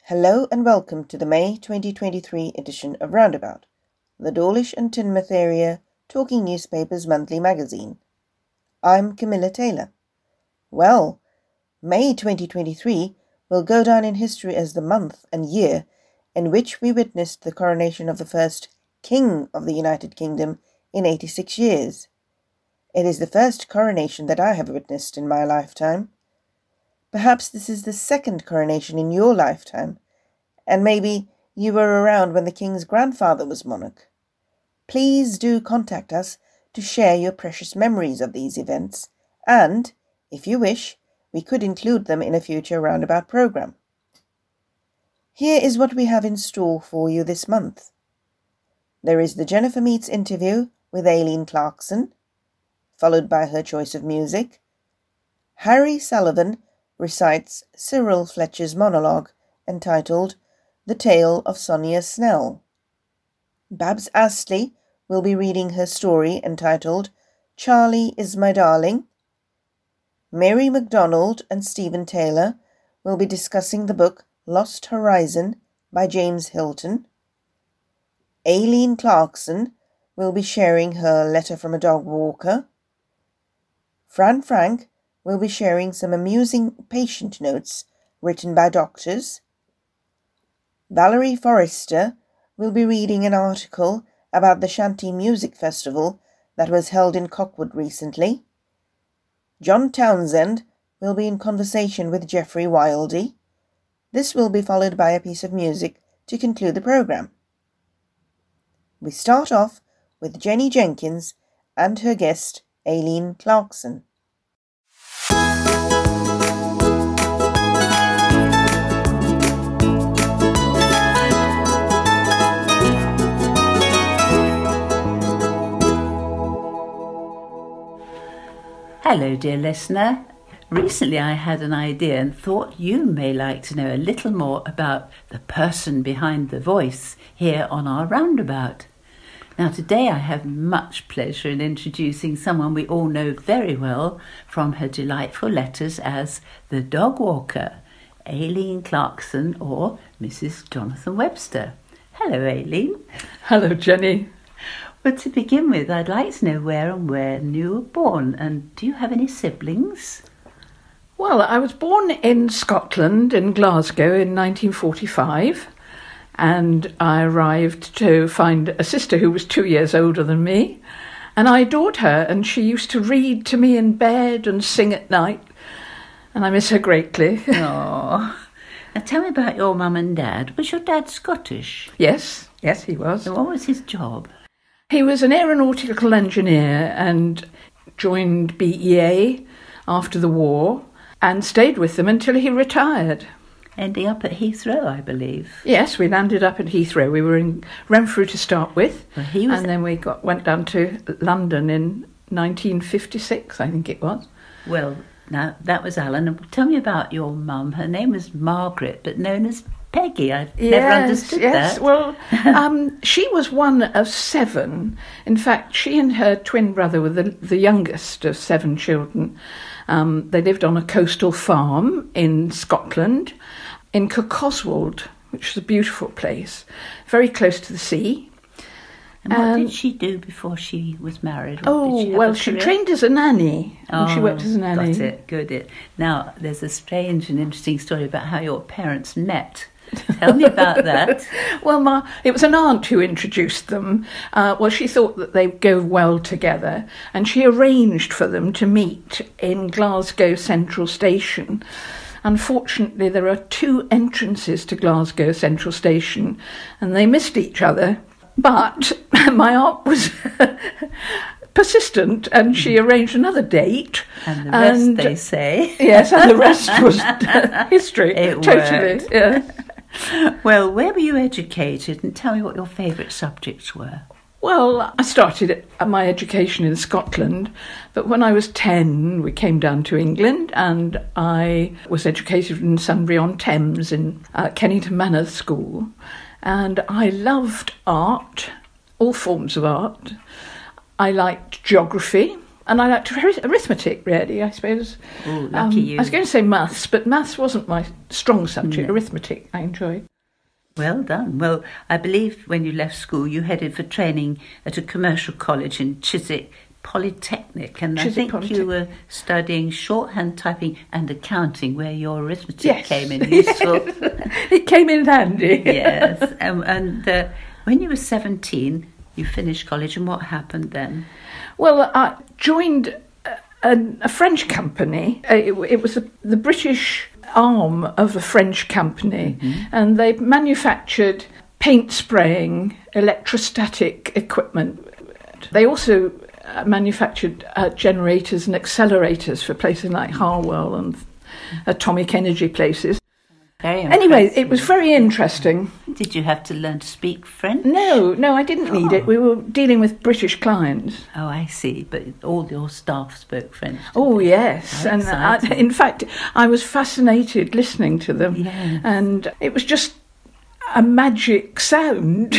Hello and welcome to the May 2023 edition of Roundabout, the Dawlish and Teignmouth Area Talking Newspapers Monthly Magazine. I'm Camilla Taylor. Well, May 2023 will go down in history as the month and year in which we witnessed the coronation of the first King of the United Kingdom in 86 years. It is the first coronation that I have witnessed in my lifetime. Perhaps this is the second coronation in your lifetime, and maybe you were around when the King's grandfather was monarch. Please do contact us to share your precious memories of these events, and, if you wish, we could include them in a future Roundabout program. Here is what we have in store for you this month. There is the Jennifer Meets interview with Aileen Clarkson, followed by her choice of music. Harry Sullivan recites Cyril Fletcher's monologue entitled The Tale of Sonia Snell. Babs Astley will be reading her story entitled Charlie is My Darling. Mary MacDonald and Stephen Taylor will be discussing the book Lost Horizon by James Hilton. Aileen Clarkson will be sharing her Letter from a Dog Walker. Fran Frank will be sharing some amusing patient notes written by doctors. Valerie Forrester will be reading an article about the Shanty Music Festival that was held in Cockwood recently. John Townsend will be in conversation with Geoffrey Wildey. This will be followed by a piece of music to conclude the programme. We start off with Jenny Jenkins and her guest Aileen Clarkson. Hello, dear listener. Recently I had an idea and thought you may like to know a little more about the person behind the voice here on our Roundabout. Now, today I have much pleasure in introducing someone we all know very well from her delightful letters as the Dog Walker, Aileen Clarkson, or Mrs. Jonathan Webster. Hello, Aileen. Hello, Jenny. Well, to begin with, I'd like to know when you were born, and do you have any siblings? Well, I was born in Scotland, in Glasgow, in 1945, and I arrived to find a sister who was 2 years older than me, and I adored her, and she used to read to me in bed and sing at night, and I miss her greatly. Oh. Now, tell me about your mum and dad. Was your dad Scottish? Yes, he was. And what was his job? He was an aeronautical engineer and joined BEA after the war and stayed with them until he retired. Ending up at Heathrow, I believe. Yes, we landed up at Heathrow. We were in Renfrew to start with, well, and then we went down to London in 1956, I think it was. Well, now, that was Alan. Tell me about your mum. Her name was Margaret, but known as Peggy. I've never understood that. Well, she was one of seven. In fact, she and her twin brother were the youngest of seven children. They lived on a coastal farm in Scotland, in Kirkoswald, which is a beautiful place, very close to the sea. And what did she do before she was married? She trained as a nanny. And she worked as a nanny. Got it, good. Now, there's a strange and interesting story about how your parents met. Tell me about that. Well, it was an aunt who introduced them. She thought that they'd go well together, and she arranged for them to meet in Glasgow Central Station. Unfortunately, there are two entrances to Glasgow Central Station, and they missed each other. But my aunt was persistent, and she arranged another date. And the rest, they say. Yes, and the rest was history. It totally. Worked. Yeah. Well, where were you educated? And tell me what your favourite subjects were. Well, I started my education in Scotland, but when I was 10, we came down to England, and I was educated in Sunbury-on-Thames in Kennington Manor School. And I loved art, all forms of art. I liked geography, And I liked arithmetic, really, I suppose. Oh, lucky you. I was going to say maths, but maths wasn't my strong subject. Arithmetic I enjoyed. Well done. Well, I believe when you left school, you headed for training at a commercial college in Chiswick Polytechnic, and I think you were studying shorthand typing and accounting, where your arithmetic came in useful. It came in handy. Yes. And when you were 17, you finished college, and what happened then? Well, I joined a French company. It was the British arm of a French company, and they manufactured paint spraying, electrostatic equipment. They also manufactured generators and accelerators for places like Harwell and atomic energy places. Anyway, it was very interesting. Did you have to learn to speak French? No, I didn't need it. We were dealing with British clients. Oh, I see. But all your staff spoke French. Oh, yes. And in fact, I was fascinated listening to them. Yes. And it was just a magic sound.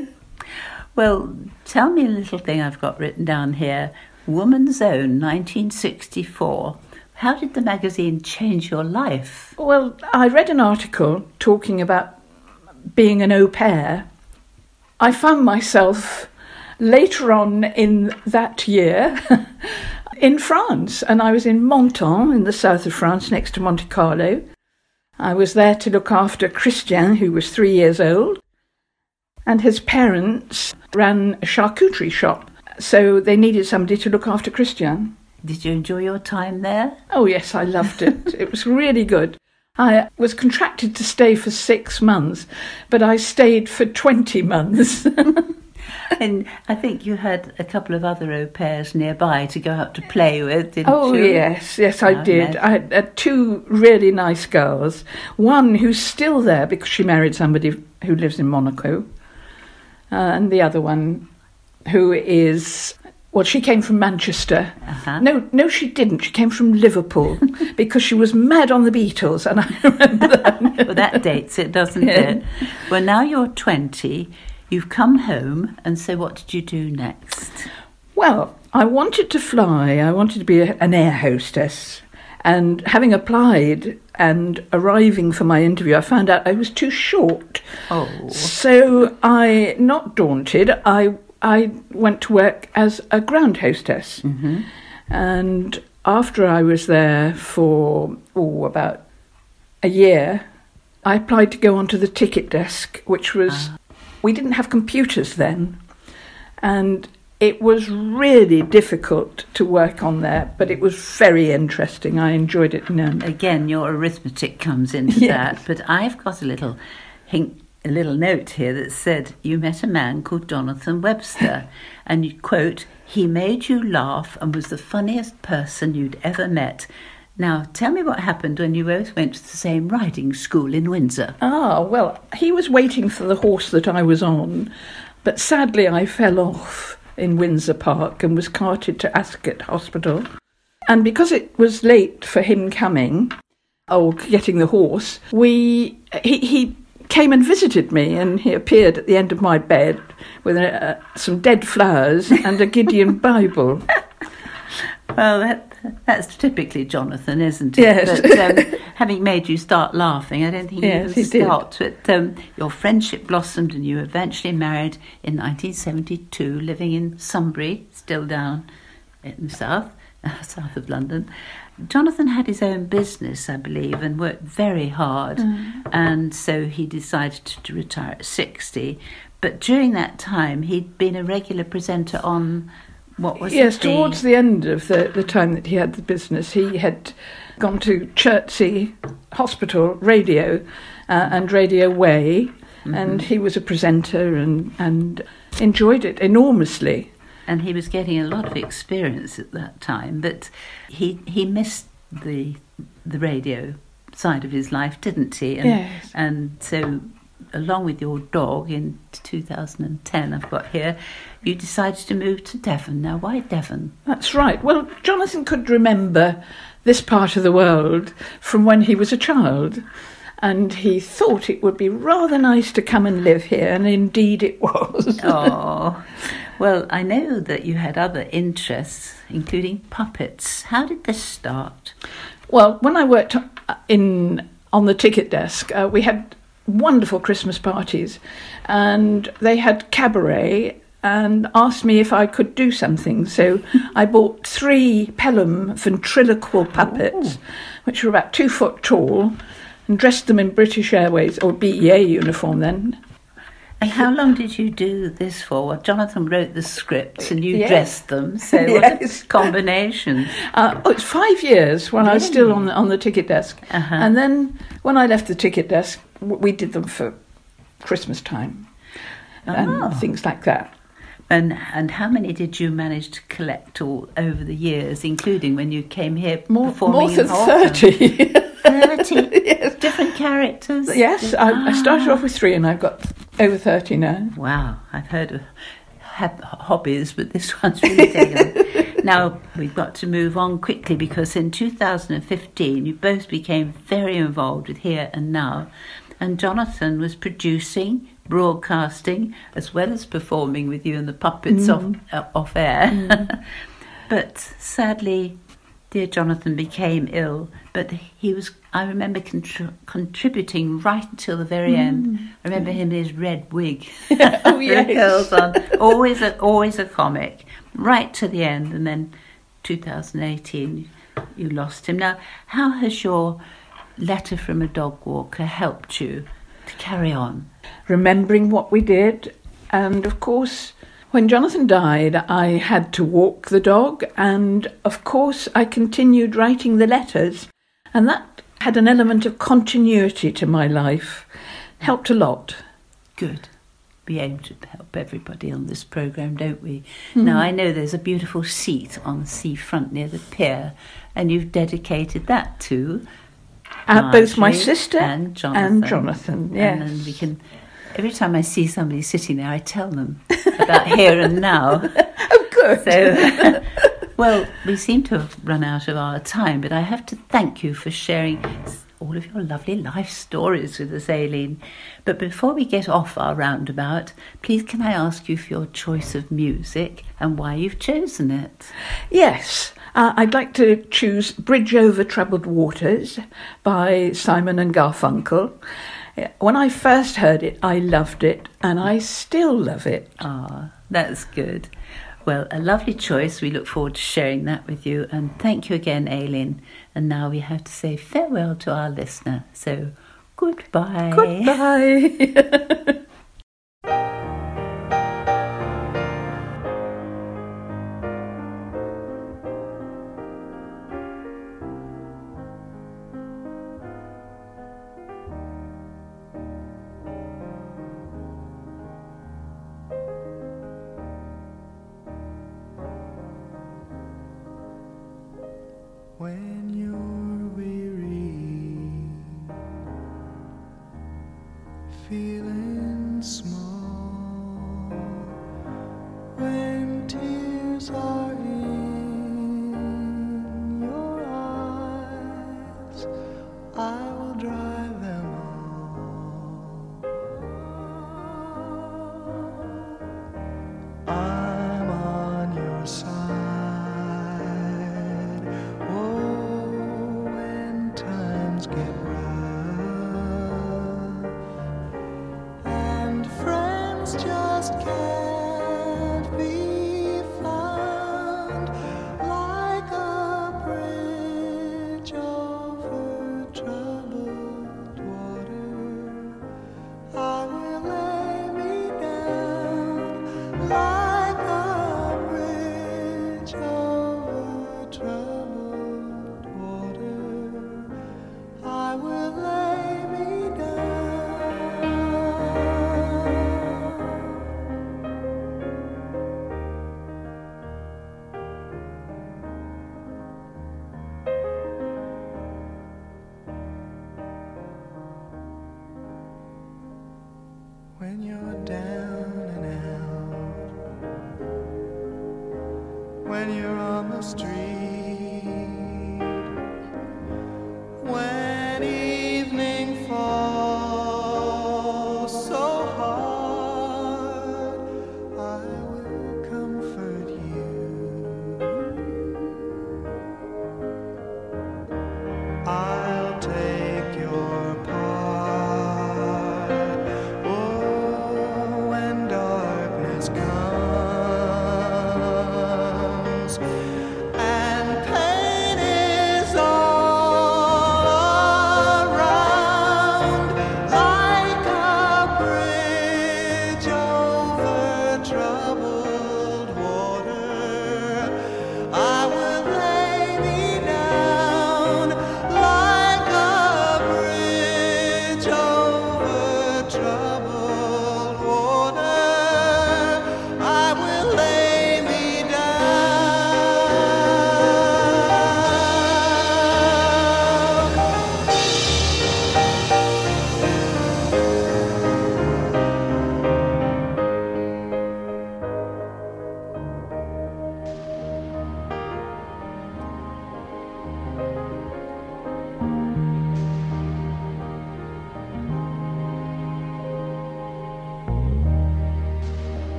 Well, tell me a little thing I've got written down here. Woman's Own, 1964. How did the magazine change your life? Well, I read an article talking about being an au pair. I found myself later on in that year in France, and I was in Menton in the south of France next to Monte Carlo. I was there to look after Christian, who was 3 years old, and his parents ran a charcuterie shop, so they needed somebody to look after Christian. Did you enjoy your time there? Oh, yes, I loved it. It was really good. I was contracted to stay for 6 months, but I stayed for 20 months. And I think you had a couple of other au pairs nearby to go out to play with, didn't you? Oh, yes, I did. I had 2 really nice girls. One who's still there because she married somebody who lives in Monaco. And the other one who is... Well, she came from Manchester. Uh-huh. No, she didn't. She came from Liverpool because she was mad on the Beatles, and I remember that. Well, that dates it, doesn't it? Well, now you're 20, you've come home, and so what did you do next? Well, I wanted to fly. I wanted to be an air hostess. And having applied and arriving for my interview, I found out I was too short. Oh. So not daunted, I went to work as a ground hostess. Mm-hmm. And after I was there for about a year, I applied to go onto the ticket desk, which was... We didn't have computers then. And it was really difficult to work on there, but it was very interesting. I enjoyed it. Again, your arithmetic comes into that. But I've got a little note here that said you met a man called Jonathan Webster, and you quote, "He made you laugh and was the funniest person you'd ever met." Now, tell me what happened when you both went to the same riding school in Windsor. Well, he was waiting for the horse that I was on, but sadly I fell off in Windsor Park and was carted to Ascot Hospital. And because it was late for him coming, getting the horse, he came and visited me, and he appeared at the end of my bed with some dead flowers and a Gideon Bible. Well, that's typically Jonathan, isn't it? Yes. But having made you start laughing, I don't think he stopped. But your friendship blossomed, and you eventually married in 1972, living in Sunbury, still down in the south of London. Jonathan had his own business, I believe, and worked very hard, and so he decided to retire at 60. But during that time, he'd been a regular presenter on, what was it? Yes, towards the end of the time that he had the business, he had gone to Chertsey Hospital Radio and Radio Way, and he was a presenter and enjoyed it enormously. And he was getting a lot of experience at that time, but he missed the radio side of his life, didn't he? Yes. And so, along with your dog, in 2010, I've got here, you decided to move to Devon. Now, why Devon? That's right. Well, Jonathan could remember this part of the world from when he was a child, and he thought it would be rather nice to come and live here, and indeed it was. Oh. Well, I know that you had other interests, including puppets. How did this start? Well, when I worked on the ticket desk, we had wonderful Christmas parties, and they had cabaret and asked me if I could do something. So I bought 3 Pelham ventriloquial puppets, which were about 2 foot tall, and dressed them in British Airways, or BEA uniform then. And how long did you do this for? Well, Jonathan wrote the scripts and you Yes. dressed them, so what a combination. It's 5 years when I was still on the ticket desk. Uh-huh. And then when I left the ticket desk, we did them for Christmas time and things like that. And how many did you manage to collect all over the years, including when you came here More performing than in Horsham? 30. 30? Yes. Different characters? Yes, I started off with 3 and I've got over 30 now. Wow, I've heard of hobbies, but this one's really taken on. Now, we've got to move on quickly because in 2015 you both became very involved with Here and Now, and Jonathan was producing, broadcasting, as well as performing with you and the puppets off air. But sadly, dear Jonathan became ill, but he was, I remember, contributing right until the very end. I remember him in his red wig, Oh, yes. the curls on, always a comic, right to the end. And then 2018, you lost him. Now, how has your letter from a dog walker helped you to carry on? Remembering what we did, and of course, when Jonathan died, I had to walk the dog, and of course I continued writing the letters, and that had an element of continuity to my life. Helped a lot. Good. We aim to help everybody on this programme, don't we? Now, I know there's a beautiful seat on the seafront near the pier, and you've dedicated that to Both my Marjorie sister and Jonathan. Yes. And then we can, every time I see somebody sitting there, I tell them about Here and Now. Oh, good. So, well, we seem to have run out of our time, but I have to thank you for sharing all of your lovely life stories with us, Aileen. But before we get off our roundabout, please can I ask you for your choice of music and why you've chosen it? Yes, I'd like to choose Bridge Over Troubled Waters by Simon and Garfunkel. When I first heard it, I loved it, and I still love it. Ah, that's good. Well, a lovely choice. We look forward to sharing that with you. And thank you again, Aileen. And now we have to say farewell to our listener. So, goodbye. Goodbye. When you're weary, feeling small, when tears are in your eyes, I will dry them all. I'm on your side. Get rough, and friends just can't be found like a bridge over troubled water. I will lay me down like a bridge over troubled water. I will lay me down. When you're down and out, when you're on the street, when evening falls so hard, I will come.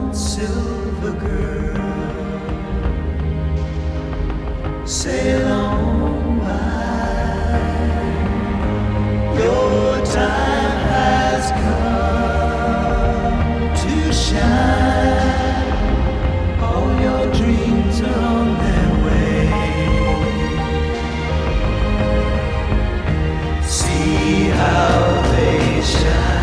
silver girl, sail on by. Your time has come to shine. All your dreams are on their way. See how they shine.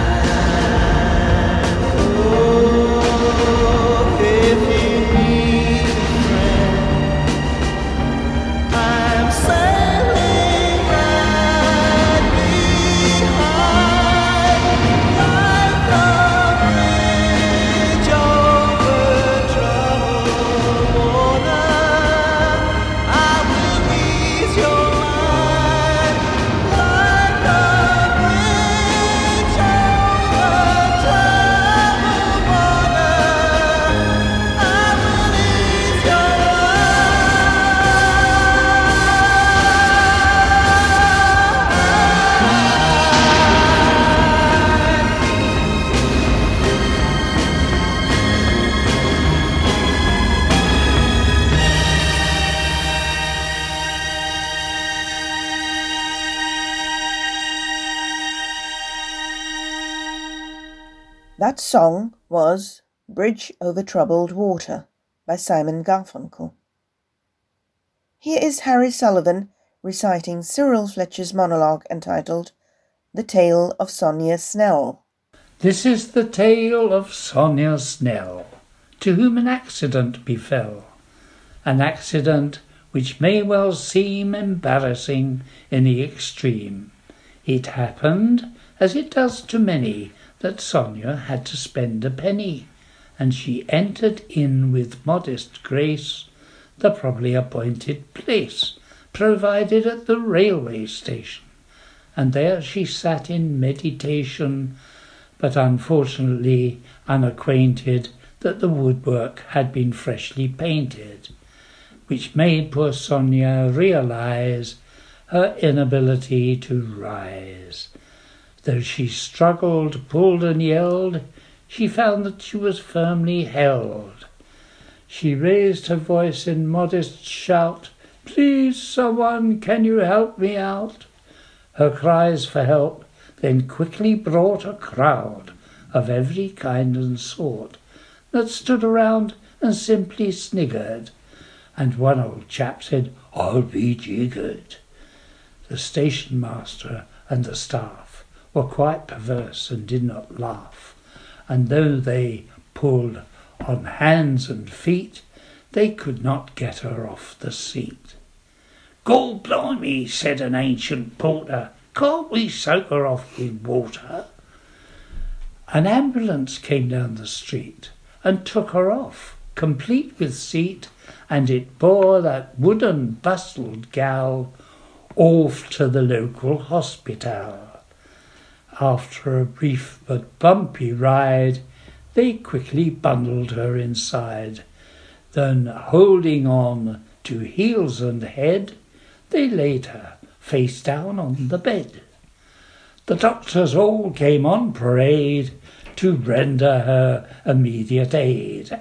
That song was Bridge Over Troubled Water by Simon Garfunkel. Here is Harry Sullivan reciting Cyril Fletcher's monologue entitled The Tale of Sonia Snell. This is the tale of Sonia Snell, to whom an accident befell, an accident which may well seem embarrassing in the extreme. It happened, as it does to many, that Sonia had to spend a penny, and she entered in with modest grace the probably appointed place, provided at the railway station, and there she sat in meditation, but unfortunately unacquainted that the woodwork had been freshly painted, which made poor Sonia realize her inability to rise. Though she struggled, pulled and yelled, she found that she was firmly held. She raised her voice in modest shout, "Please, someone, can you help me out?" Her cries for help then quickly brought a crowd of every kind and sort that stood around and simply sniggered, and one old chap said, "I'll be jiggered." The station master and the staff were quite perverse and did not laugh, and though they pulled on hands and feet, they could not get her off the seat. "Gord blimey," said an ancient porter, "can't we soak her off with water?" An ambulance came down the street and took her off, complete with seat, and it bore that wooden bustled gal off to the local hospital. After a brief but bumpy ride, they quickly bundled her inside. Then, holding on to heels and head, they laid her face down on the bed. The doctors all came on parade to render her immediate aid.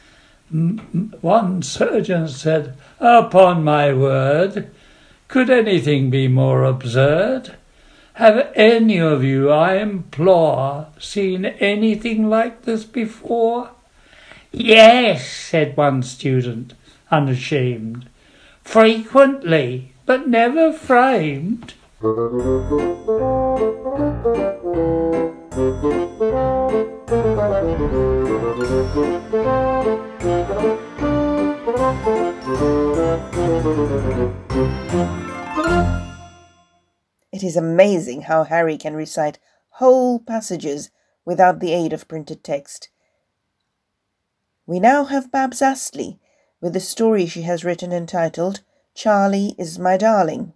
One surgeon said, "Upon my word, could anything be more absurd? Have any of you, I implore, seen anything like this before?" "Yes," said one student, unashamed. "Frequently, but never framed." It is amazing how Harry can recite whole passages without the aid of printed text. We now have Babs Astley with the story she has written entitled Charlie is My Darling.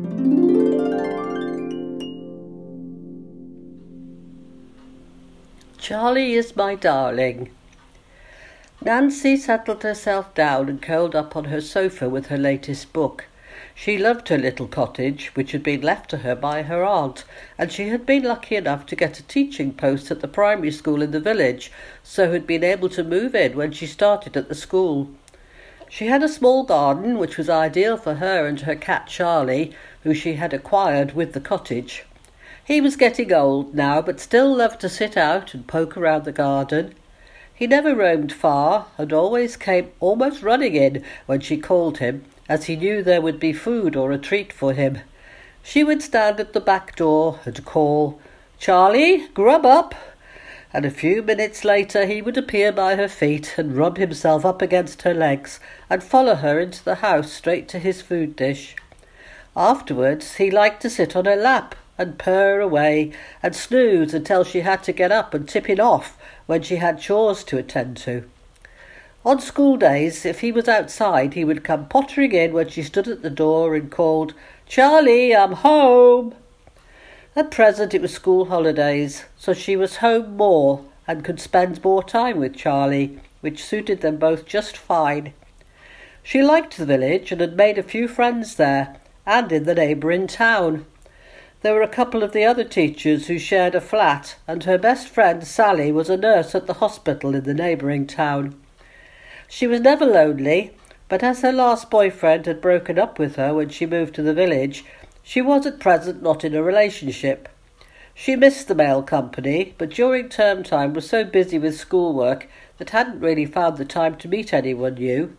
Charlie is my darling. Nancy settled herself down and curled up on her sofa with her latest book. She loved her little cottage, which had been left to her by her aunt, and she had been lucky enough to get a teaching post at the primary school in the village, so had been able to move in when she started at the school. She had a small garden, which was ideal for her and her cat Charlie, who she had acquired with the cottage. He was getting old now, but still loved to sit out and poke around the garden. He never roamed far, and always came almost running in when she called him, as he knew there would be food or a treat for him. She would stand at the back door and call, "Charlie, grub up!" And a few minutes later he would appear by her feet and rub himself up against her legs and follow her into the house straight to his food dish. Afterwards he liked to sit on her lap and purr away and snooze until she had to get up and tip him off when she had chores to attend to. On school days, if he was outside, he would come pottering in when she stood at the door and called, "Charlie, I'm home!" At present it was school holidays, so she was home more and could spend more time with Charlie, which suited them both just fine. She liked the village and had made a few friends there, and in the neighbouring town. There were a couple of the other teachers who shared a flat, and her best friend Sally was a nurse at the hospital in the neighbouring town. She was never lonely, but as her last boyfriend had broken up with her when she moved to the village, she was at present not in a relationship. She missed the mail company, but during term time was so busy with schoolwork that hadn't really found the time to meet anyone new.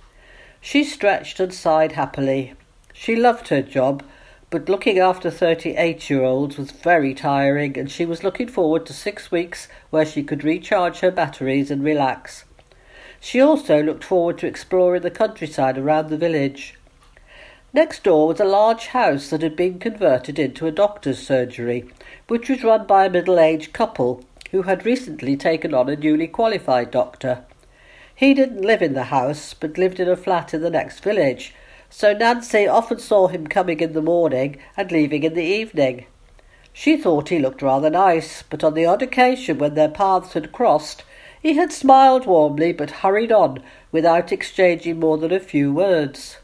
She stretched and sighed happily. She loved her job, but looking after 38-year-olds was very tiring, and she was looking forward to 6 weeks where she could recharge her batteries and relax. She also looked forward to exploring the countryside around the village. Next door was a large house that had been converted into a doctor's surgery, which was run by a middle-aged couple who had recently taken on a newly qualified doctor. He didn't live in the house, but lived in a flat in the next village, so Nancy often saw him coming in the morning and leaving in the evening. She thought he looked rather nice, but on the odd occasion when their paths had crossed, he had smiled warmly but hurried on without exchanging more than a few words.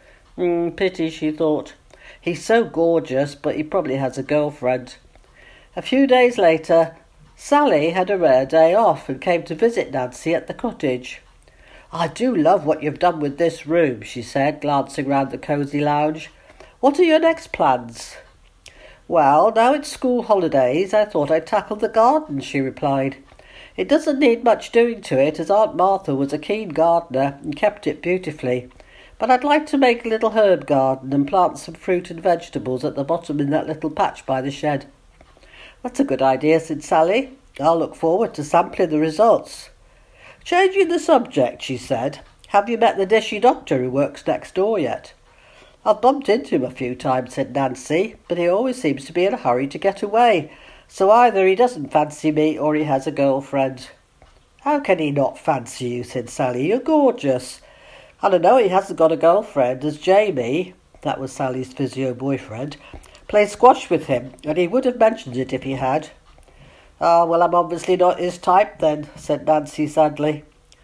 Pity, she thought. He's so gorgeous, but he probably has a girlfriend. A few days later, Sally had a rare day off and came to visit Nancy at the cottage. "I do love what you've done with this room," she said, glancing round the cosy lounge. "What are your next plans?" "Well, now it's school holidays, I thought I'd tackle the garden," she replied. "It doesn't need much doing to it, as Aunt Martha was a keen gardener and kept it beautifully. But I'd like to make a little herb garden and plant some fruit and vegetables at the bottom in that little patch by the shed." "That's a good idea," said Sally. "I'll look forward to sampling the results." "Changing the subject," she said, "have you met the dishy doctor who works next door yet?" "I've bumped into him a few times," said Nancy, "but he always seems to be in a hurry to get away, so either he doesn't fancy me or he has a girlfriend." "How can he not fancy you?" said Sally. "You're gorgeous. And I know he hasn't got a girlfriend, as Jamie," that was Sally's physio boyfriend, "plays squash with him, and he would have mentioned it if he had." "Ah, well, I'm obviously not his type then," said Nancy sadly.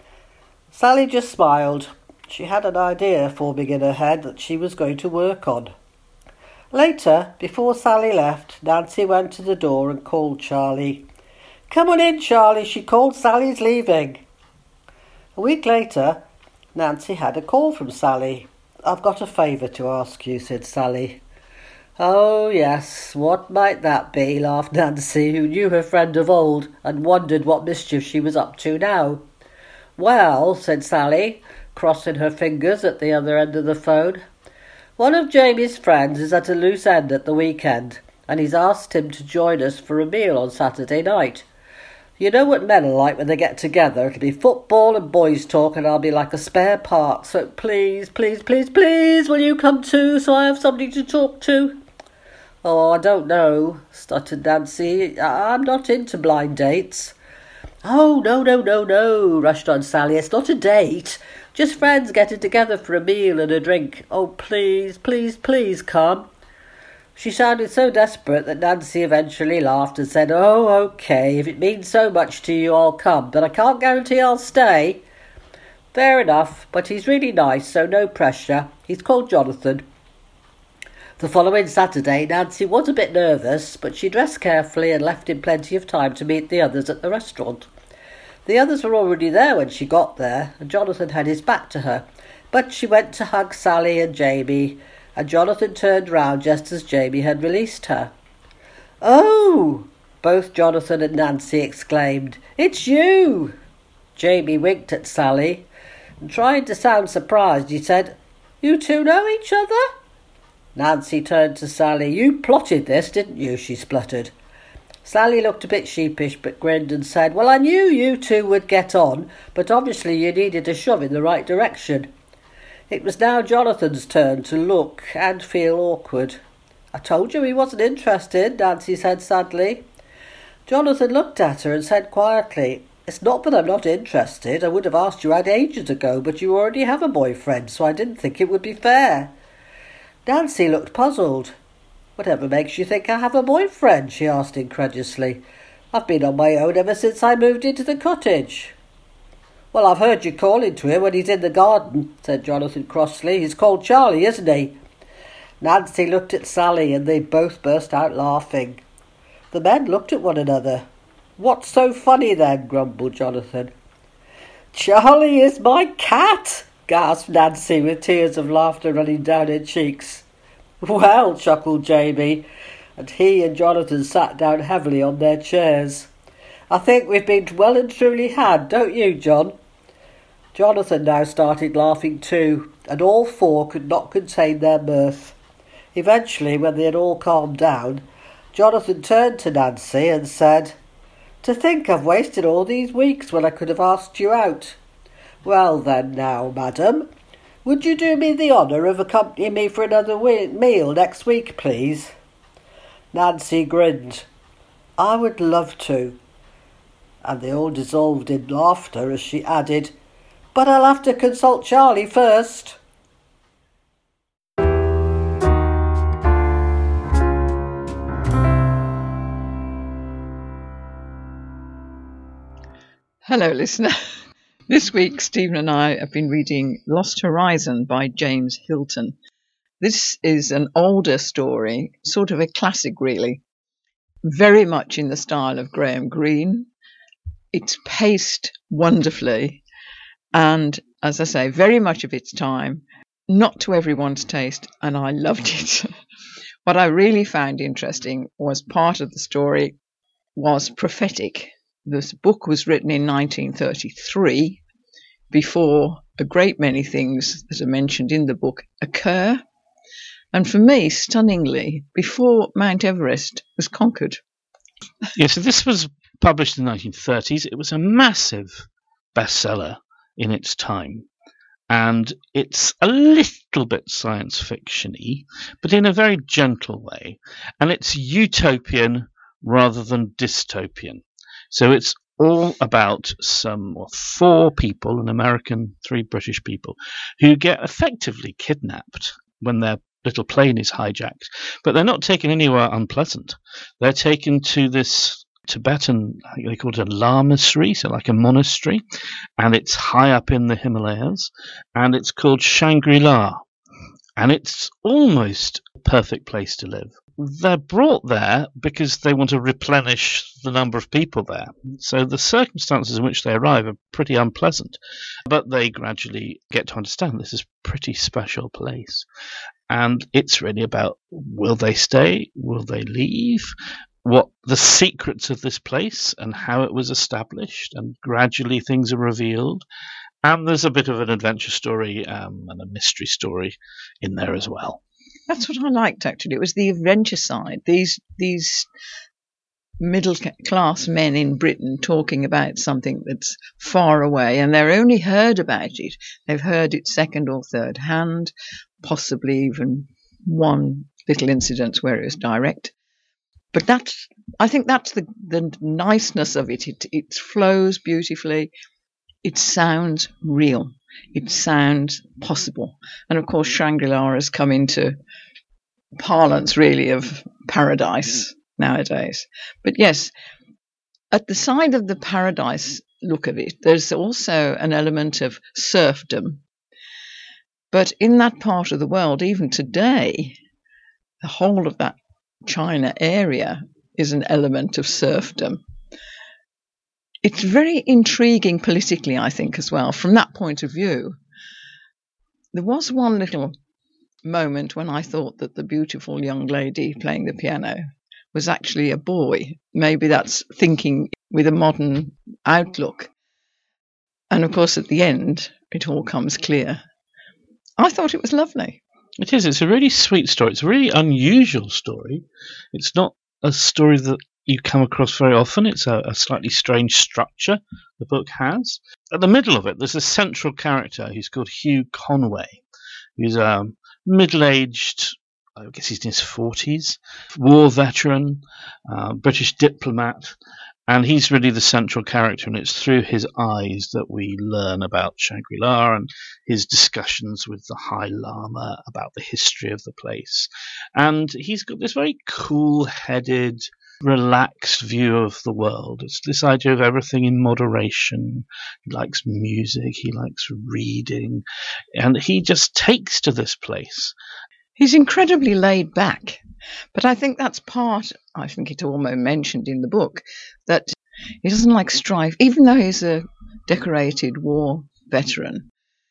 Sally just smiled. She had an idea forming in her head that she was going to work on. Later, before Sally left, Nancy went to the door and called Charlie. "Come on in, Charlie," she called. "Sally's leaving." A week later, Nancy had a call from Sally. "I've got a favour to ask you," said Sally. "Oh, yes, what might that be?" laughed Nancy, who knew her friend of old and wondered what mischief she was up to now. "Well," said Sally, crossing her fingers at the other end of the phone, "one of Jamie's friends is at a loose end at the weekend, and he's asked him to join us for a meal on Saturday night. You know what men are like when they get together. It'll be football and boys' talk, and I'll be like a spare part. So please, please, please, please, will you come too, so I have somebody to talk to?" "Oh, I don't know," stuttered Nancy. "I'm not into blind dates." "Oh, no, rushed on Sally. "It's not a date. Just friends getting together for a meal and a drink. Oh, please, please, please come." She sounded so desperate that Nancy eventually laughed and said, "Oh, OK, if it means so much to you, I'll come, but I can't guarantee I'll stay." "Fair enough, but he's really nice, so no pressure. He's called Jonathan." The following Saturday, Nancy was a bit nervous, but she dressed carefully and left him plenty of time to meet the others at the restaurant. The others were already there when she got there, and Jonathan had his back to her, but she went to hug Sally and Jamie, and Jonathan turned round just as Jamie had released her. "Oh!" both Jonathan and Nancy exclaimed. "It's you!" Jamie winked at Sally, and trying to sound surprised, he said, "You two know each other?" Nancy turned to Sally. "You plotted this, didn't you?" she spluttered. Sally looked a bit sheepish but grinned and said, "Well, I knew you two would get on, but obviously you needed a shove in the right direction." It was now Jonathan's turn to look and feel awkward. "I told you he wasn't interested," Nancy said sadly. Jonathan looked at her and said quietly, "It's not that I'm not interested. I would have asked you out ages ago, but you already have a boyfriend, so I didn't think it would be fair." Nancy looked puzzled. "Whatever makes you think I have a boyfriend?" she asked incredulously. "I've been on my own ever since I moved into the cottage." "Well, I've heard you calling to him when he's in the garden," said Jonathan crossly. "He's called Charlie, isn't he?" Nancy looked at Sally and they both burst out laughing. The men looked at one another. "What's so funny then?" grumbled Jonathan. "Charlie is my cat!" gasped Nancy with tears of laughter running down her cheeks. "Well," chuckled Jamie, and he and Jonathan sat down heavily on their chairs. "I think we've been well and truly had, don't you, John?" Jonathan now started laughing too, and all four could not contain their mirth. Eventually, when they had all calmed down, Jonathan turned to Nancy and said, "To think I've wasted all these weeks when I could have asked you out. Well then now, madam, would you do me the honour of accompanying me for another meal next week, please?" Nancy grinned. "I would love to." And they all dissolved in laughter as she added, "But I'll have to consult Charlie first." Hello, listener. This week, Stephen and I have been reading Lost Horizon by James Hilton. This is an older story, sort of a classic, really, very much in the style of Graham Greene. It's paced wonderfully, and, as I say, very much of its time, not to everyone's taste, and I loved it. What I really found interesting was part of the story was prophetic. This book was written in 1933, before a great many things that are mentioned in the book occur, and for me, stunningly, before Mount Everest was conquered. Yeah, so this was published in the 1930s. It was a massive bestseller in its time, and it's a little bit science fiction-y, but in a very gentle way, and it's utopian rather than dystopian. So it's all about four people, an American, three British people, who get effectively kidnapped when their little plane is hijacked. But they're not taken anywhere unpleasant. They're taken to this Tibetan, I think they call it a lamasery, so like a monastery, and it's high up in the Himalayas, and it's called Shangri-La. And it's almost a perfect place to live. They're brought there because they want to replenish the number of people there. So the circumstances in which they arrive are pretty unpleasant. But they gradually get to understand this is a pretty special place. And it's really about, will they stay? Will they leave? What the secrets of this place and how it was established. And gradually things are revealed. And there's a bit of an adventure story and a mystery story in there as well. That's what I liked, actually. It was the adventure side. These middle-class men in Britain talking about something that's far away, and they've only heard about it. They've heard it second or third hand, possibly even one little incident where it was direct. But I think that's the niceness of it. It flows beautifully. It sounds real. It sounds possible. And of course, Shangri-La has come into parlance, really, of paradise nowadays. But yes, at the side of the paradise look of it, there's also an element of serfdom. But in that part of the world, even today, the whole of that China area is an element of serfdom. It's very intriguing politically, I think, as well, from that point of view. There was one little moment when I thought that the beautiful young lady playing the piano was actually a boy. Maybe that's thinking with a modern outlook. And of course, at the end, it all comes clear. I thought it was lovely. It is. It's a really sweet story. It's a really unusual story. It's not a story that you come across very often. It's a slightly strange structure the book has. At the middle of it, there's a central character who's called Hugh Conway, who's a middle-aged, I guess he's in his 40s, war veteran, British diplomat, and he's really the central character, and it's through his eyes that we learn about Shangri-La and his discussions with the High Lama about the history of the place. And he's got this very cool-headed, relaxed view of the world. It's this idea of everything in moderation. He likes music, he likes reading, and he just takes to this place. He's incredibly laid back, but I think that's I think it's almost mentioned in the book, that he doesn't like strife, even though he's a decorated war veteran.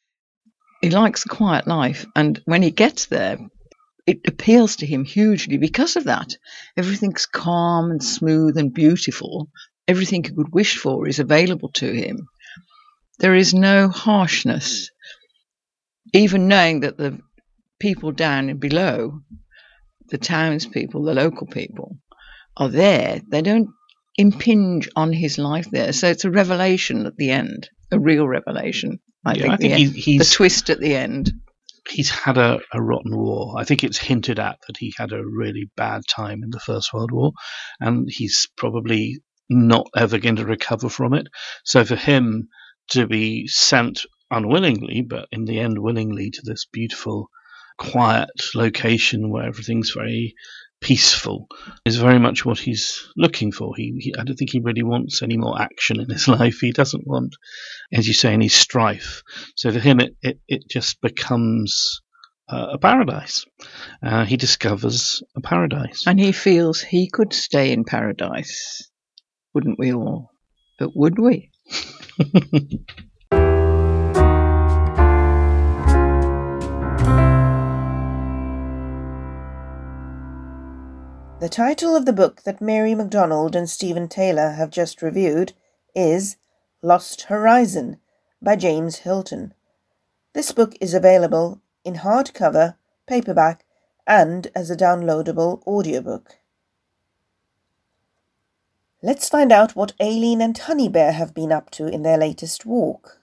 He likes a quiet life, and when he gets there, it appeals to him hugely because of that. Everything's calm and smooth and beautiful. Everything he could wish for is available to him. There is no harshness, even knowing that the people down and below, the townspeople, the local people, are there. They don't impinge on his life there. So it's a revelation at the end, a real revelation. I think the twist at the end. He's had a rotten war. I think it's hinted at that he had a really bad time in the First World War, and he's probably not ever going to recover from it. So for him to be sent unwillingly, but in the end willingly, to this beautiful, quiet location where everything's very peaceful is very much what he's looking for. I don't think he really wants any more action in his life. He doesn't want, as you say, any strife. So for him, it just becomes a paradise. He discovers a paradise. And he feels he could stay in paradise. Wouldn't we all? But would we? The title of the book that Mary MacDonald and Stephen Taylor have just reviewed is Lost Horizon by James Hilton. This book is available in hardcover, paperback, and as a downloadable audiobook. Let's find out what Aileen and Honeybear have been up to in their latest walk.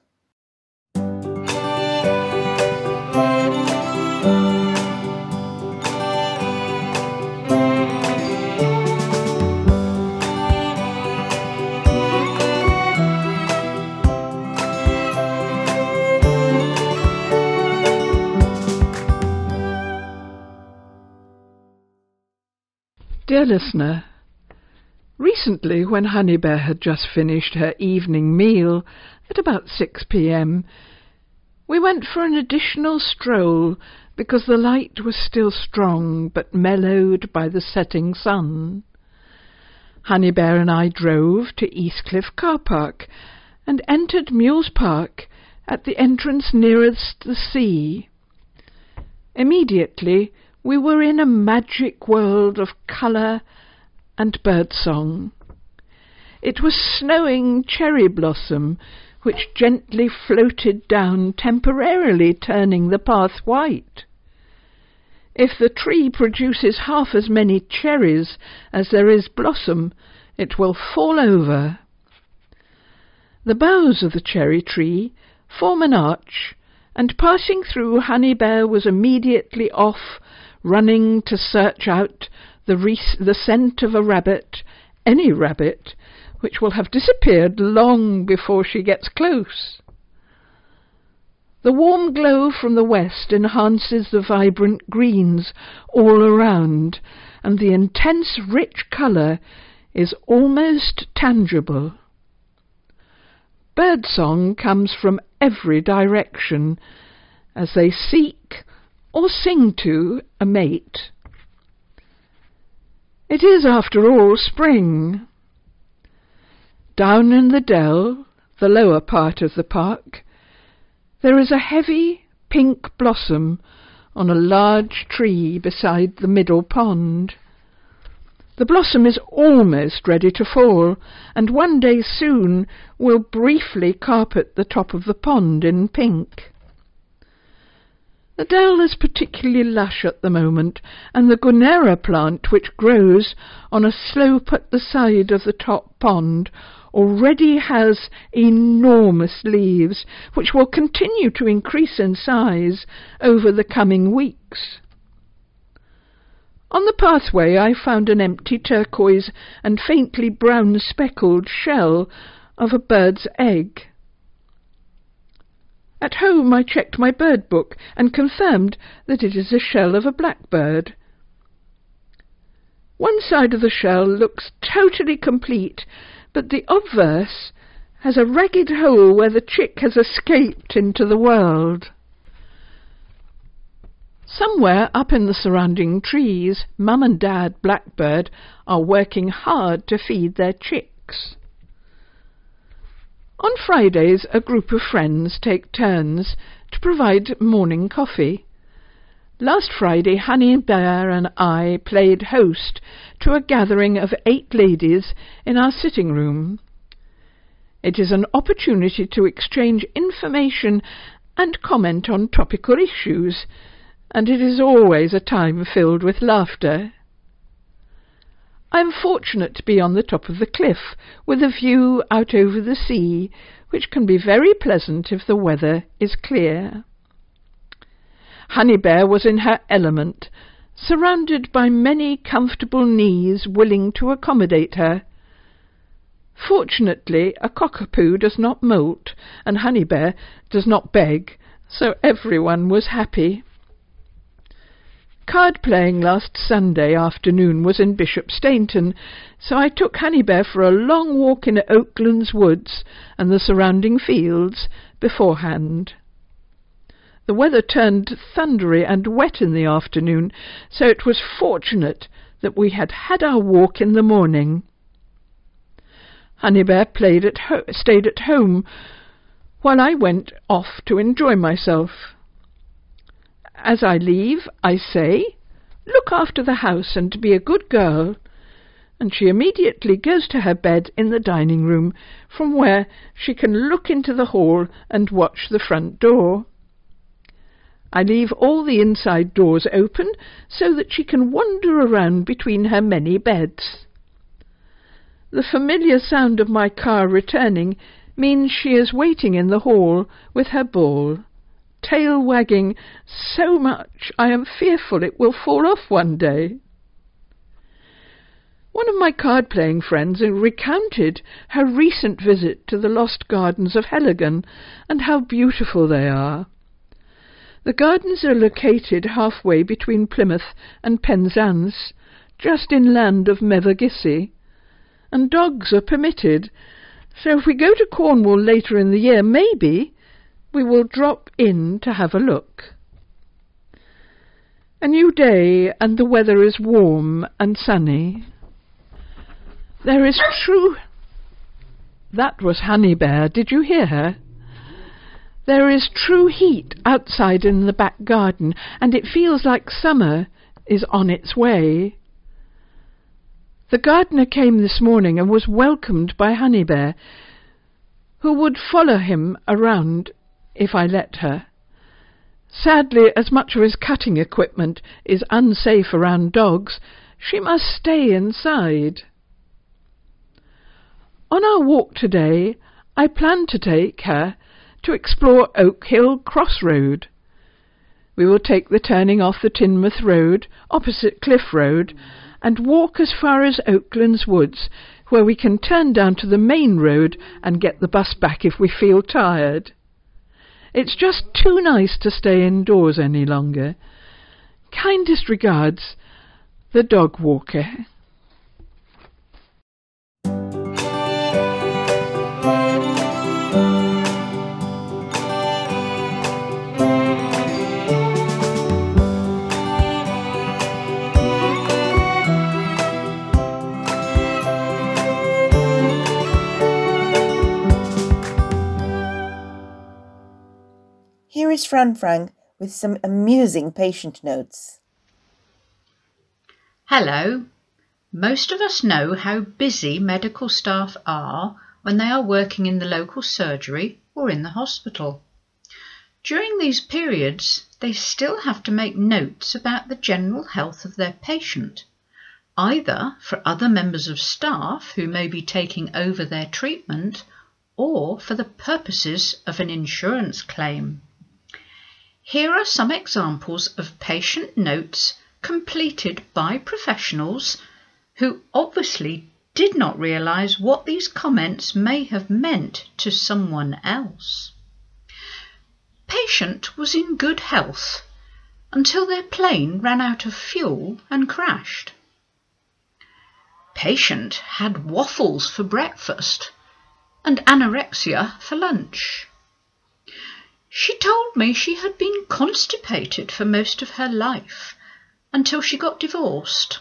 Dear listener, recently when Honeybear had just finished her evening meal at about 6 p.m, we went for an additional stroll because the light was still strong but mellowed by the setting sun. Honeybear and I drove to Eastcliff Car Park and entered Mules Park at the entrance nearest the sea. Immediately we were in a magic world of colour and birdsong. It was snowing cherry blossom, which gently floated down, temporarily turning the path white. If the tree produces half as many cherries as there is blossom, it will fall over. The boughs of the cherry tree form an arch, and passing through, Honeybear was immediately off, running to search out the scent of a rabbit, any rabbit, which will have disappeared long before she gets close. The warm glow from the west enhances the vibrant greens all around, and the intense rich colour is almost tangible. Birdsong comes from every direction as they seek or sing to a mate. It is, after all, spring. Down in the dell, the lower part of the park, there is a heavy pink blossom on a large tree beside the middle pond. The blossom is almost ready to fall, and one day soon will briefly carpet the top of the pond in pink. The dell is particularly lush at the moment, and the Gunnera plant, which grows on a slope at the side of the top pond, already has enormous leaves, which will continue to increase in size over the coming weeks. On the pathway I found an empty turquoise and faintly brown speckled shell of a bird's egg. At home I checked my bird book and confirmed that it is a shell of a blackbird. One side of the shell looks totally complete, but the obverse has a ragged hole where the chick has escaped into the world. Somewhere up in the surrounding trees, Mum and Dad Blackbird are working hard to feed their chicks. On Fridays, a group of friends take turns to provide morning coffee. Last Friday, Honey Bear and I played host to a gathering of 8 ladies in our sitting room. It is an opportunity to exchange information and comment on topical issues, and it is always a time filled with laughter. I am fortunate to be on the top of the cliff, with a view out over the sea, which can be very pleasant if the weather is clear. Honey Bear was in her element, surrounded by many comfortable knees willing to accommodate her. Fortunately, a cockapoo does not moult, and Honey Bear does not beg, so everyone was happy. Card-playing last Sunday afternoon was in Bishop Stainton, so I took Honey Bear for a long walk in Oaklands woods and the surrounding fields beforehand. The weather turned thundery and wet in the afternoon, so it was fortunate that we had had our walk in the morning. Honey Bear stayed at home, while I went off to enjoy myself. As I leave, I say, "Look after the house and be a good girl," and she immediately goes to her bed in the dining room, from where she can look into the hall and watch the front door. I leave all the inside doors open so that she can wander around between her many beds. The familiar sound of my car returning means she is waiting in the hall with her ball, tail wagging so much I am fearful it will fall off one day. One of my card-playing friends recounted her recent visit to the lost gardens of Heligan and how beautiful they are. The gardens are located halfway between Plymouth and Penzance, just inland of Mevagissey, and dogs are permitted, so if we go to Cornwall later in the year, maybe we will drop in to have a look. A new day, and the weather is warm and sunny. There is true... That was Honey Bear. Did you hear her? There is true heat outside in the back garden, and it feels like summer is on its way. The gardener came this morning and was welcomed by Honey Bear, who would follow him around if I let her. Sadly, as much of his cutting equipment is unsafe around dogs, she must stay inside. On our walk today, I plan to take her to explore Oak Hill Crossroad. We will take the turning off the Teignmouth Road, opposite Cliff Road, and walk as far as Oaklands Woods, where we can turn down to the main road and get the bus back if we feel tired. It's just too nice to stay indoors any longer. Kindest regards, the dog walker. is Fran Frank with some amusing patient notes. Hello. Most of us know how busy medical staff are when they are working in the local surgery or in the hospital. During these periods, they still have to make notes about the general health of their patient, either for other members of staff who may be taking over their treatment or for the purposes of an insurance claim. Here are some examples of patient notes completed by professionals who obviously did not realise what these comments may have meant to someone else. Patient was in good health until their plane ran out of fuel and crashed. Patient had waffles for breakfast and anorexia for lunch. She told me she had been constipated for most of her life until she got divorced.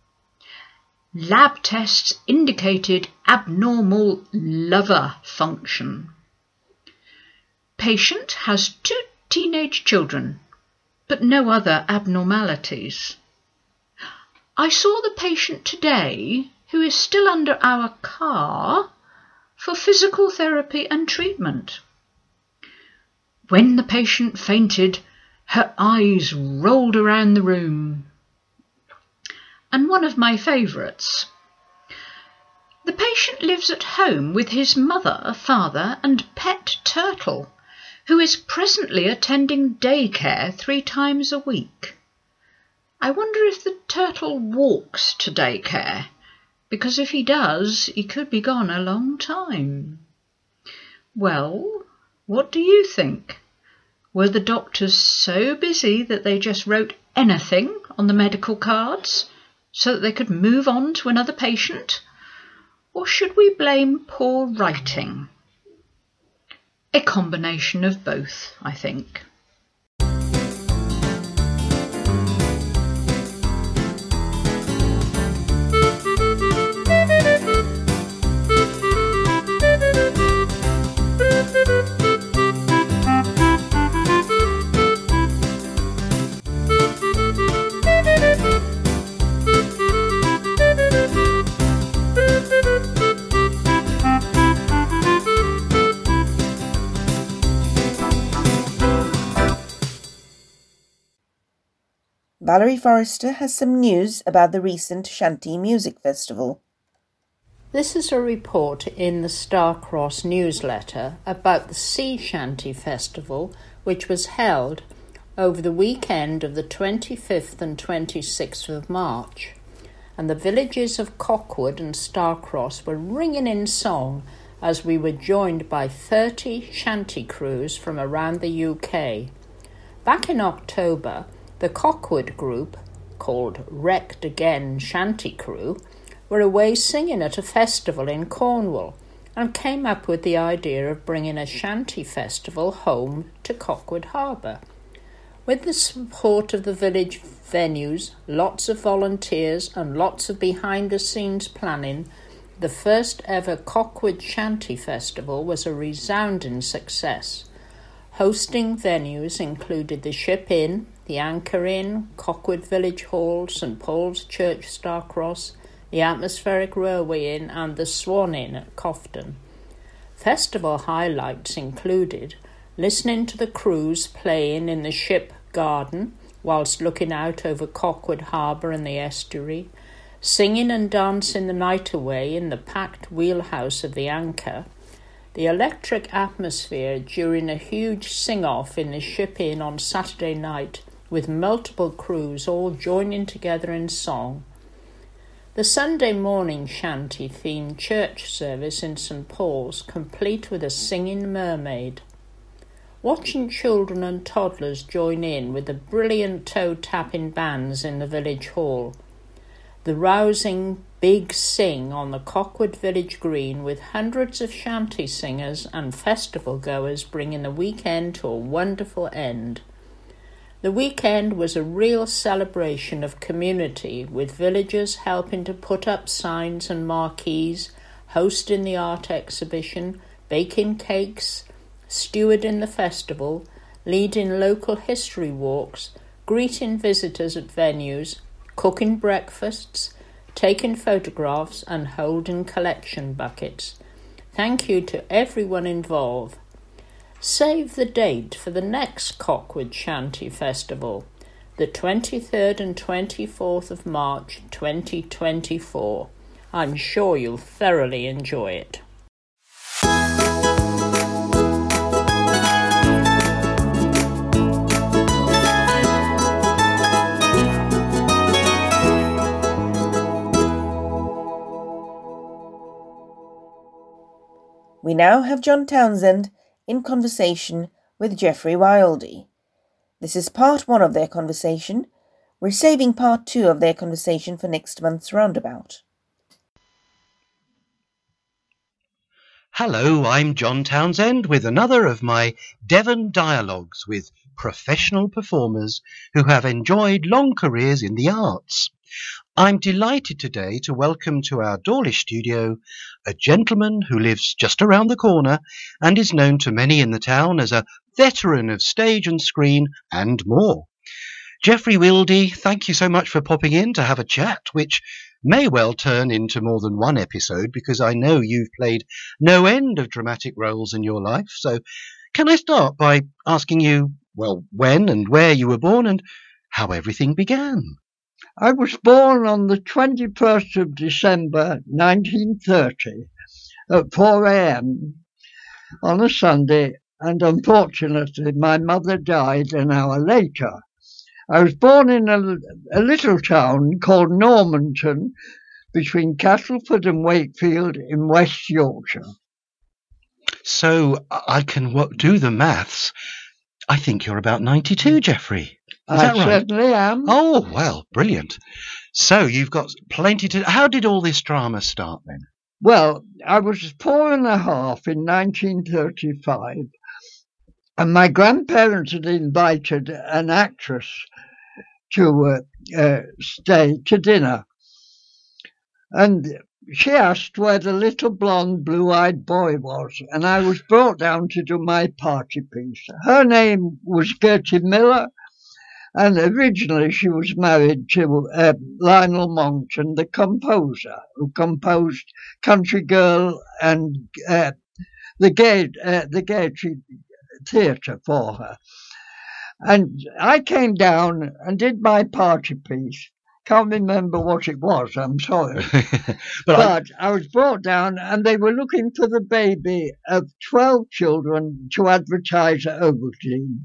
Lab tests indicated abnormal liver function. Patient has 2 teenage children, but no other abnormalities. I saw the patient today, who is still under our car, for physical therapy and treatment. When the patient fainted, her eyes rolled around the room. And one of my favourites. The patient lives at home with his mother, father and pet turtle, who is presently attending daycare 3 times a week. I wonder if the turtle walks to daycare, because if he does, he could be gone a long time. Well, what do you think? Were the doctors so busy that they just wrote anything on the medical cards so that they could move on to another patient? Or should we blame poor writing? A combination of both, I think. Valerie Forrester has some news about the recent Shanty Music Festival. This is a report in the Starcross newsletter about the Sea Shanty Festival, which was held over the weekend of the 25th and 26th of March. And the villages of Cockwood and Starcross were ringing in song as we were joined by 30 shanty crews from around the UK. Back in October, the Cockwood group, called Wrecked Again Shanty Crew, were away singing at a festival in Cornwall and came up with the idea of bringing a shanty festival home to Cockwood Harbour. With the support of the village venues, lots of volunteers and lots of behind-the-scenes planning, the first ever Cockwood Shanty Festival was a resounding success. Hosting venues included the Ship Inn, the Anchor Inn, Cockwood Village Hall, St Paul's Church, Starcross, the Atmospheric Railway Inn and the Swan Inn at Cofton. Festival highlights included listening to the crews playing in the Ship Garden whilst looking out over Cockwood Harbour and the estuary, singing and dancing the night away in the packed wheelhouse of the Anchor, the electric atmosphere during a huge sing-off in the Ship Inn on Saturday night with multiple crews all joining together in song, the Sunday morning shanty-themed church service in St Paul's, complete with a singing mermaid, watching children and toddlers join in with the brilliant toe-tapping bands in the village hall, the rousing Big Sing on the Cockwood Village Green with hundreds of shanty singers and festival goers bringing the weekend to a wonderful end. The weekend was a real celebration of community, with villagers helping to put up signs and marquees, hosting the art exhibition, baking cakes, stewarding the festival, leading local history walks, greeting visitors at venues, cooking breakfasts, taking photographs and holding collection buckets. Thank you to everyone involved. Save the date for the next Cockwood Shanty Festival, the 23rd and 24th of March 2024. I'm sure you'll thoroughly enjoy it. We now have John Townsend in conversation with Geoffrey Wildey. This is part 1 of their conversation. We're saving part 2 of their conversation for next month's roundabout. Hello, I'm John Townsend with another of my Devon dialogues with professional performers who have enjoyed long careers in the arts. I'm delighted today to welcome to our Dawlish studio a gentleman who lives just around the corner and is known to many in the town as a veteran of stage and screen and more. Geoffrey Wildey, thank you so much for popping in to have a chat, which may well turn into more than one episode because I know you've played no end of dramatic roles in your life. So can I start by asking you, well, when and where you were born and how everything began? I was born on the 21st of December 1930 at 4 a.m. on a Sunday, and unfortunately my mother died an hour later. I was born in a little town called Normanton between Castleford and Wakefield in West Yorkshire. So I can do the maths. I think you're about 92, Geoffrey. Is that right? Certainly am. Oh, well, brilliant. So you've got plenty to... How did all this drama start then? Well, I was 4 and a half in 1935, and my grandparents had invited an actress to stay to dinner. And she asked where the little blonde, blue-eyed boy was, and I was brought down to do my party piece. Her name was Gertie Miller, and originally she was married to Lionel Monckton, the composer, who composed Country Girl and the Gaiety Theatre for her. And I came down and did my party piece. Can't remember what it was, I'm sorry. but I was brought down and they were looking for the baby of 12 children to advertise at Ovaltine.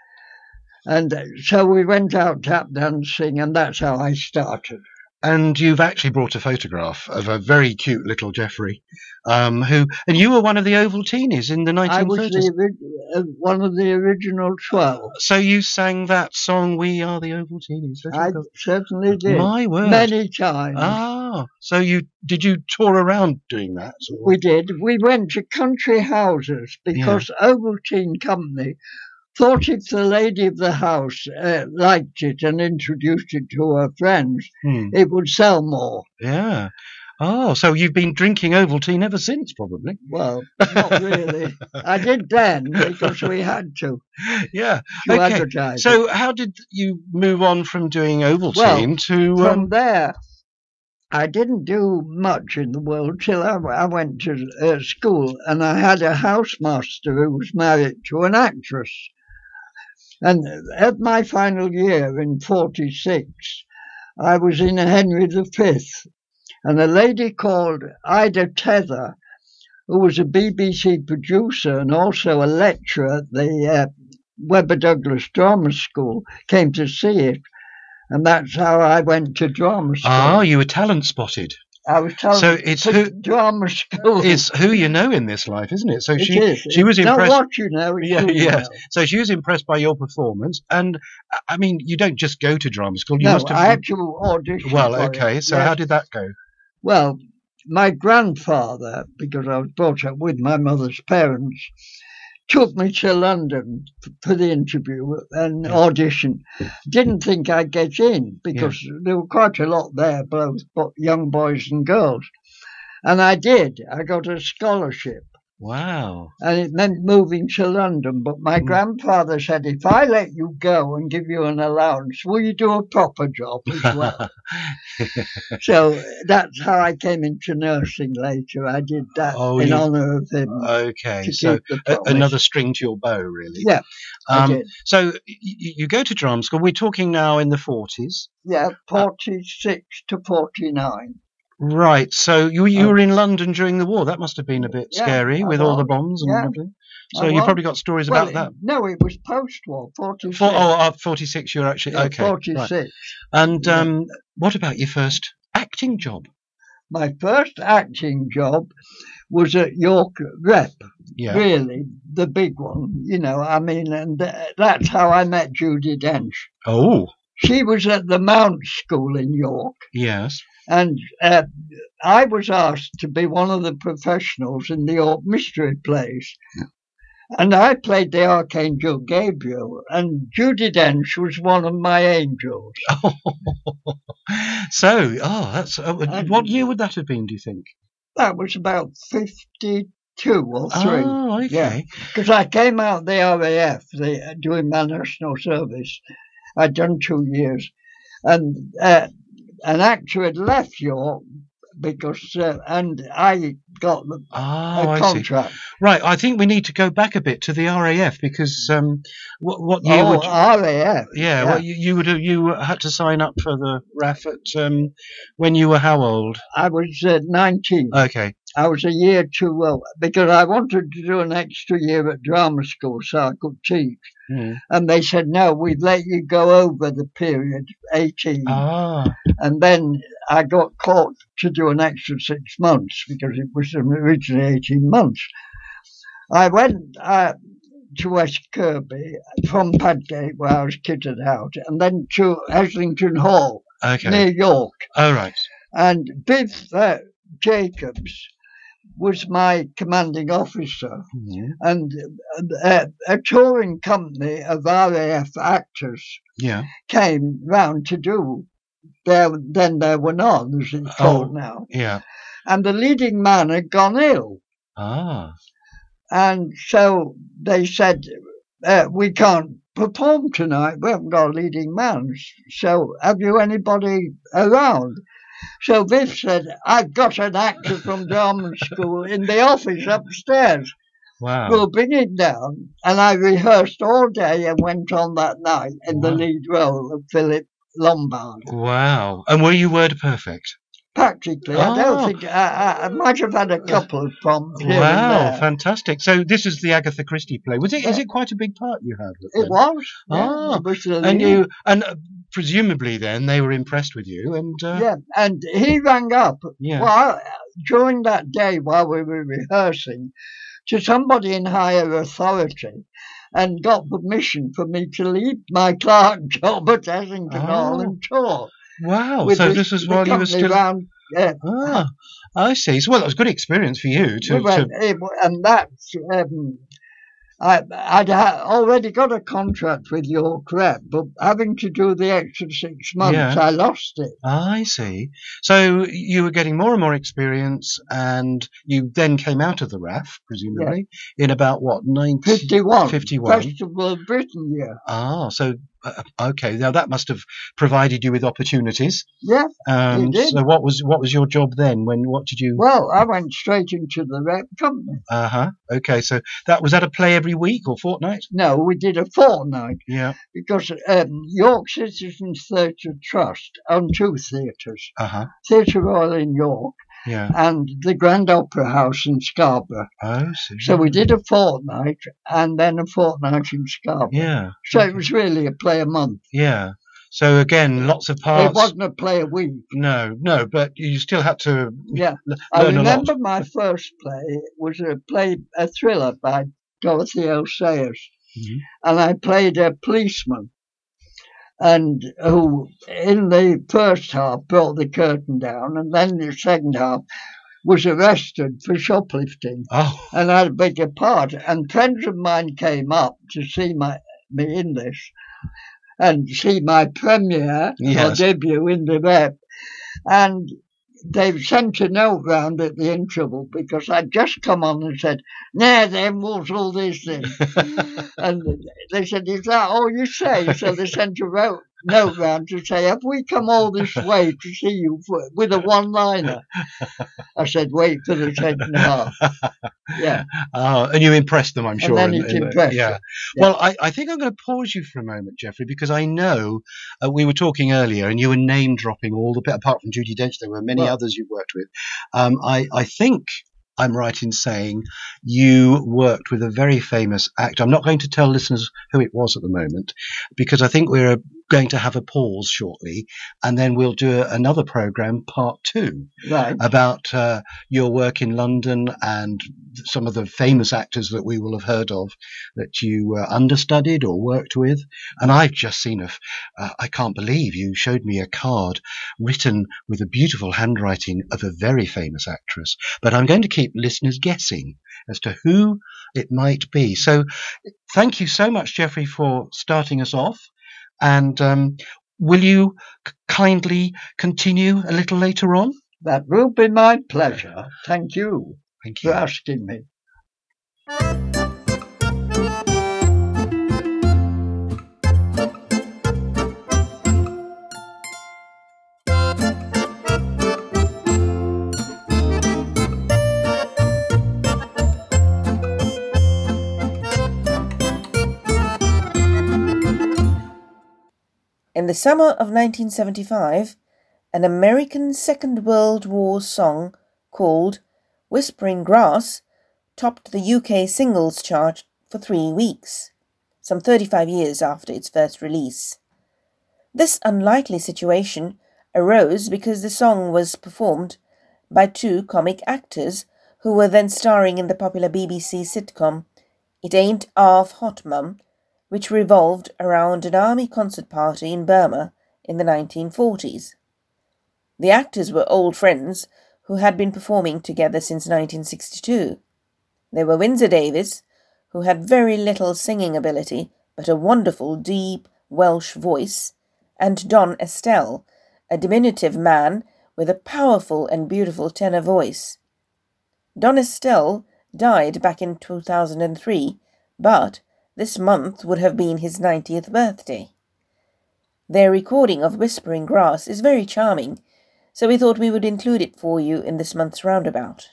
And so we went out tap dancing, and that's how I started. And you've actually brought a photograph of a very cute little Geoffrey, and you were one of the Ovaltinis in the 1930s. I was one of the original 12. So you sang that song, We Are the Ovaltinis? I certainly did. My word. Many times. Ah, so did you tour around doing that? We did. We went to country houses because Ovaltine Company thought if the lady of the house liked it and introduced it to her friends, it would sell more. Yeah. Oh, so you've been drinking Ovaltine ever since, probably? Well, not really. I did then because we had to. Yeah. To advertise. So how did you move on from doing Ovaltine to... From there, I didn't do much in the world till I went to school, and I had a housemaster who was married to an actress. And at my final year in 46, I was in Henry V, and a lady called Ida Tether, who was a BBC producer and also a lecturer at the Webber Douglas Drama School, came to see it. And that's how I went to drama school. Ah, you were talent spotted. I was drama school. It's who you know in this life, isn't it? So she was impressed. Not what you know. Yeah. So she was impressed by your performance, and I mean, you don't just go to drama school. You must have. I had to audition. Well, okay. So how did that go? Well, my grandfather, because I was brought up with my mother's parents, took me to London for the interview and audition. Didn't think I'd get in because there were quite a lot there, both young boys and girls. And I did. I got a scholarship. Wow. And it meant moving to London. But my grandfather said, if I let you go and give you an allowance, will you do a proper job as well? So that's how I came into nursing later. I did that in honour of him. Okay, to so keep the promise. another string to your bow, really. Yeah, I did. So you go to drama school. We're talking now in the 40s. Yeah, 46 to 49. Right, so you were in London during the war. That must have been a bit scary with all the bombs and everything. So you probably got stories about that. No, it was post-war, 46. 46, you're actually, Yeah, okay. 46. Right. And what about your first acting job? My first acting job was at York Rep, really, the big one, and that's how I met Judi Dench. Oh. She was at the Mount School in York. Yes. And I was asked to be one of the professionals in the York Mystery Plays. And I played the Archangel Gabriel, and Judi Dench was one of my angels. So, that's what year would that have been, do you think? That was about 52 or 3. Oh, okay. Yeah, because I came out the RAF doing my national service. I'd done 2 years. And an actor had left York because, and I got a contract. Right, I think we need to go back a bit to the RAF because what year would RAF? Yeah, well, you had to sign up for the RAF at when you were how old? I was 19. Okay. I was a year too old because I wanted to do an extra year at drama school so I could teach. And they said, no, we'd let you go over the period, 18. And then I got caught to do an extra 6 months because it was originally 18 months. I went to West Kirby from Padgate, where I was kitted out, and then to Heslington Hall, near York. Oh, right. And Biff Jacobs was my commanding officer, and a touring company of RAF actors came round to do Then There Were None, as it's called now. Yeah. And the leading man had gone ill. And so they said, we can't perform tonight, we haven't got a leading man, so have you anybody around? So Viv said, I've got an actor from drama school in the office upstairs. Wow. We'll bring him down. And I rehearsed all day and went on that night in the lead role of Philip Lombard. Wow. And were you word perfect? Practically. I don't think, I might have had a couple of prompts here and there. Fantastic. So this is the Agatha Christie play. Is it quite a big part you had with them? It was. It was and presumably then they were impressed with you and and he rang up during that day while we were rehearsing to somebody in higher authority and got permission for me to leave my clerk job at Heslington Hall and tour. Wow. So this was while you were still around, I see. So, well, that was a good experience for you and that's I'd already got a contract with York Rep, but having to do the extra 6 months, I lost it. I see. So you were getting more and more experience, and you then came out of the RAF, presumably, in about what, 51. 51. Festival of Britain year. So okay. Now that must have provided you with opportunities. Yeah, it did. So what was your job then? What did you? Well, I went straight into the rep company. Okay. So was that a play every week or fortnight? No, we did a fortnight. Yeah. Because York Citizens Theatre Trust owned 2 theatres. Theatre Royal in York. And the Grand Opera House in Scarborough. So we did a fortnight and then a fortnight in Scarborough. So it was really a play a month. So again, lots of parts. It wasn't a play a week. No, but you still had to I remember my first play was a thriller by Dorothy L. Sayers. And I played a policeman. And who, in the first half, brought the curtain down, and then the second half was arrested for shoplifting. And I had a bigger part. And friends of mine came up to see me in this, and see my premiere or debut in the rep. And they sent a note round at the interval because I'd just come on and said, "Now then, what's all this then?" And they said, "Is that all you say?" So they sent a note round to say, "Have we come all this way to see you with a one-liner?" I said, "Wait for the second half." Yeah. And you impressed them, I'm sure. And then it impressed them. Yeah. Well, I think I'm going to pause you for a moment, Geoffrey, because I know we were talking earlier and you were name-dropping all the, apart from Judi Dench, there were many others you've worked with. I think I'm right in saying you worked with a very famous actor. I'm not going to tell listeners who it was at the moment, because I think we're going to have a pause shortly, and then we'll do another programme, part 2, about your work in London and some of the famous actors that we will have heard of that you understudied or worked with. And I've just seen I can't believe you showed me a card written with a beautiful handwriting of a very famous actress, but I'm going to keep listeners guessing as to who it might be. So thank you so much, Geoffrey, for starting us off. And will you kindly continue a little later on? That will be my pleasure. Thank you for asking me. In the summer of 1975, an American Second World War song called Whispering Grass topped the UK singles chart for 3 weeks, some 35 years after its first release. This unlikely situation arose because the song was performed by 2 comic actors who were then starring in the popular BBC sitcom It Ain't 'Arf Hot Mum, which revolved around an army concert party in Burma in the 1940s. The actors were old friends who had been performing together since 1962. They were Windsor Davies, who had very little singing ability but a wonderful deep Welsh voice, and Don Estelle, a diminutive man with a powerful and beautiful tenor voice. Don Estelle died back in 2003, but this month would have been his 90th birthday. Their recording of Whispering Grass is very charming, so we thought we would include it for you in this month's roundabout.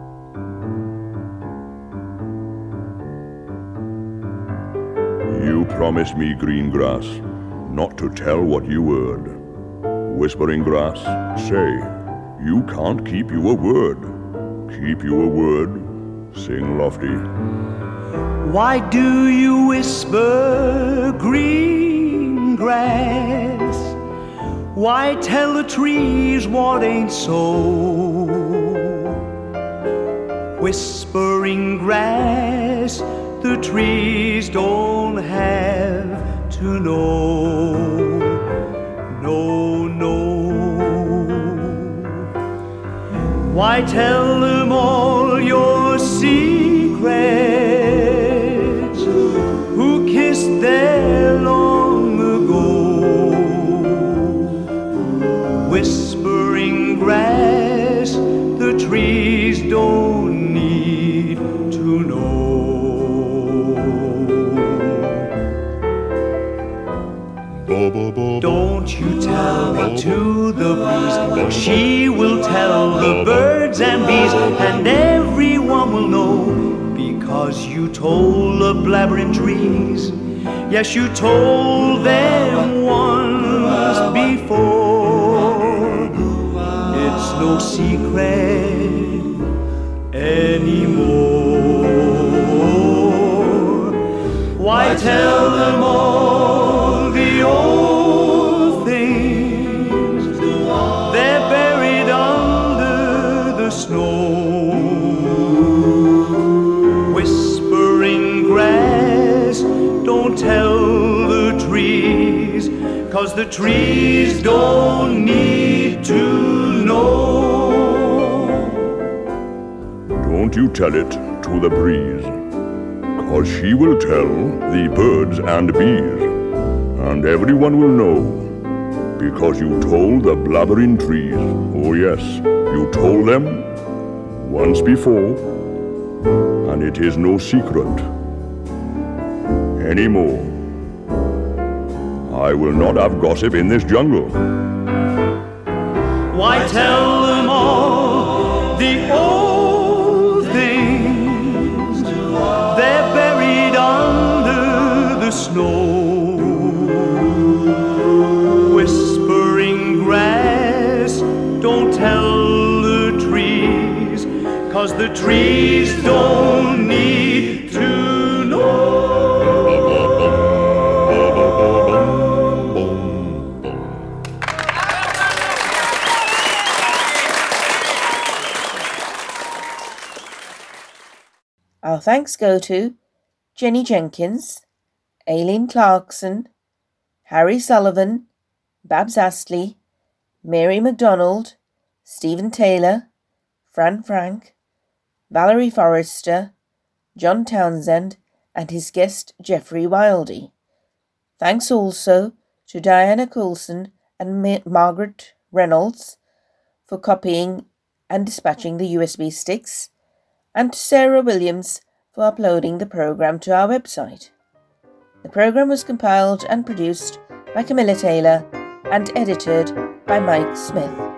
You promised me green grass, not to tell what you heard. Whispering Grass, say, you can't keep your word. Keep your word, sing lofty. Why do you whisper green grass? Why tell the trees what ain't so? Whispering grass, the trees don't have to know. No, no. Why tell them all your secrets? Who kissed there long ago? Whispering grass, the trees don't need to know. Don't you tell it to the breeze, for she will tell the birds and bees, and everyone will know. Because you told the blabbering trees, yes, you told them once before. It's no secret anymore. Why tell them all the old things? They're buried under the snow. Don't tell the trees, 'cause the trees don't need to know. Don't you tell it to the breeze, 'cause she will tell the birds and bees, and everyone will know. because you told the blabbering trees, oh yes, you told them once before, and it is no secret anymore. I will not have gossip in this jungle. Why tell them all the old things? They're buried under the snow. Whispering grass, don't tell the trees, 'cause the trees don't need to know. Our thanks go to Jenny Jenkins, Aileen Clarkson, Harry Sullivan, Babs Astley, Mary MacDonald, Stephen Taylor, Fran Frank, Valerie Forrester, John Townsend, and his guest Geoffrey Wildey. Thanks also to Diana Coulson and Margaret Reynolds for copying and dispatching the USB sticks, and to Sarah Williams for uploading the programme to our website. The programme was compiled and produced by Camilla Taylor and edited by Mike Smith.